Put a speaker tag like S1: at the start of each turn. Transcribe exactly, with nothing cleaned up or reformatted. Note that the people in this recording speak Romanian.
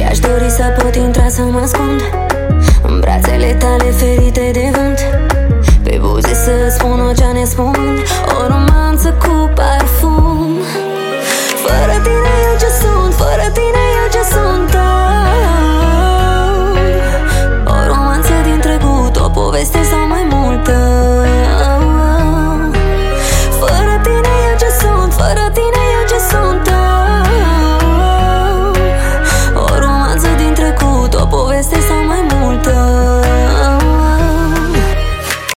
S1: Mi-aș dori să pot intra să mă ascund în brațele tale ferite de vânt, pe buze să spun o ce ne spun, o romanță cu parfum. Fără tine eu ce să